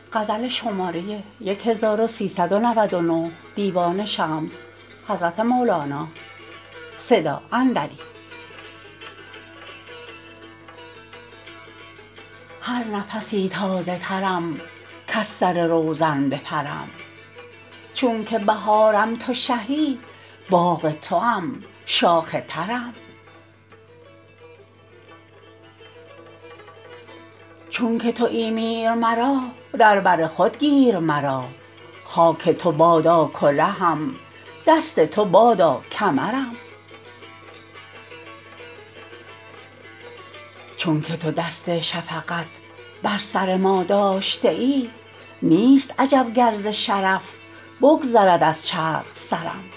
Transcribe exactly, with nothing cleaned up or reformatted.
هر نفسی تازه ترم کز سر روزن بپرم چونک بهارم تو شهی باغ توام شاخ ترم چونک توی میر مرا در بر خود گیر مرا خاک تو بادا کلهم دست تو بادا کمرم چونک تو دست شفقت بر سر ما داشته ای نیست عجب گر ز شرف بگذرد از چرخ سرم